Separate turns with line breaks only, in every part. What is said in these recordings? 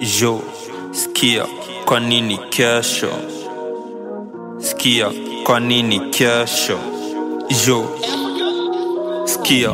Jo, skia, kwa nini kesho? Skia, kwa nini kesho? Jo, skia.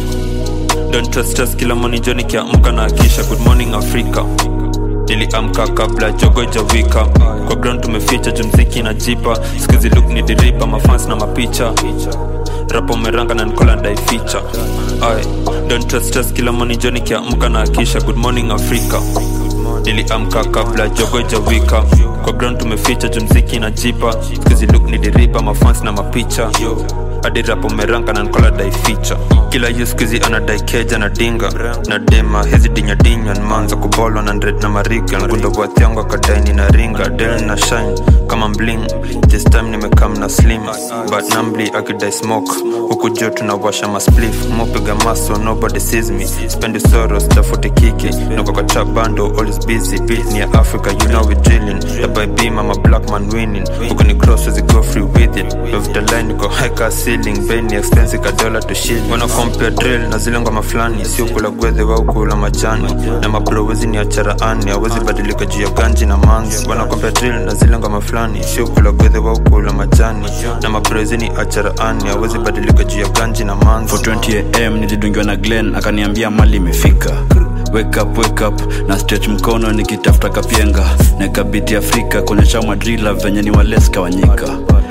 Don't trust us kila morning Johnny kiamka na akisha. Good morning Africa. Niliamka kabla jogo jawika. Kwa ground tumeficha jumziki na jipa. Skizi look ni diripa, mafans na mapicha. Rapo meranga na nikola ndai feature. Don't trust us kila morning Johnny kiamka na akisha. Good morning Africa. Niliamka kabla jogo jawika. Kwa ground tumeficha jumziki na jipa. Skizi look ni diripa, mafans na mapicha. Adi rapo meranga na nikola ndai feature. Kila yuskizi anadai keja na dinga. Na dema hizi dinya dinya nmanza kubolo na ndred na marika. Ngundo wati yangu akadaini na ringa. Del na shine kama bling. This time nimekam na slim but numbly akidai smoke. Huku jo tunawasha maspliff. Mopiga maso nobody sees me. Spendi soros tafute kiki. Nuko kwa trap bando always busy. Beat near Africa you know we drilling. The by beam I'm a black man winning. Huku ni cross as go free with it. Love the line niko high car ceiling. Benny expensive ka dollar to shilling. Wanna compare drill na zile ngoma flani. Sio kula gwethe wao kula majani. Na mabro wezi ni acharaani. Hawezi badilika juu ya ganji na manzi. Wanna compare drill na zile ngoma flani. Sio kula gwethe wao kula majani. Na mabro wezi ni acharaani. Hawezi badilika juu ya ganji na manzi.
4:20 am nilidungiwa na Glenn akaniambia mali imefika. Wake up na stretch mkono nikitafuta kapienga. Nekabiti Afrika kuonyesha madrila venye ni waleska wanyika.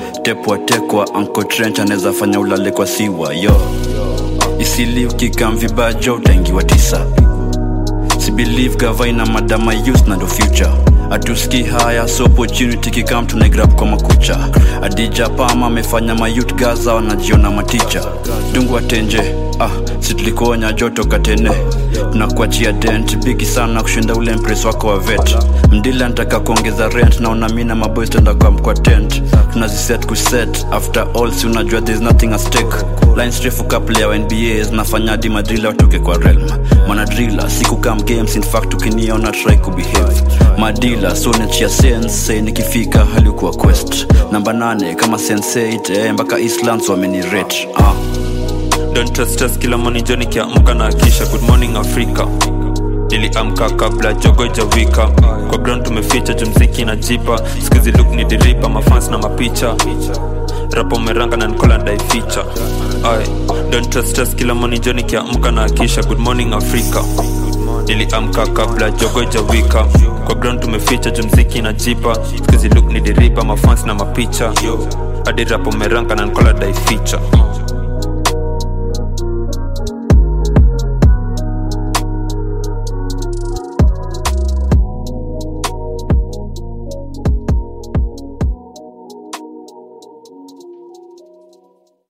Tekwa Uncle Trench anaweza fanya ulale kwa siwa yo. Isili ukikam vibajo utaingiwa tisa. Si believe gavaina madama youth na the future. Atuski haya so opportunity kikam tunagrab kwa makucha. Adija Pama amefanya mayouth Gaza wanajiona maticha. Dungu atenje situlikonya joto katene. Tunakuachia dent bigi sana kushinda ule impress wako wa vet. Mdila nataka kuongeza rent na unamina maboys tenda kwa mkwa tent. Tunaziset kuset after all si unajua there's nothing at stake. Lines refu couple ya NBAs nafanya di madrilla watoke kwa realm. Mana driller siku kam games in fact ukiniona try kubehave. Madila so nechia sense nikifika halikuwa quest. Namba 8 kama sensei mpaka Islands wamenirate.
Don't trust us kila morning Johnny kiamka na akisha. Good morning Africa. Niliamka kabla jogo jawika. Kwa ground tumeficha jumziki na jipa. Skizi look ni diripa, mafans na mapicha. Rapo meranga na nikola ndai feature. Don't trust us kila morning Johnny kiamka na akisha. Good morning Africa. Niliamka kabla jogo jawika. Kwa ground tumeficha jumziki na jipa. Skizi look ni diripa, mafans na mapicha. Adi rapo meranga na nikola ndai feature.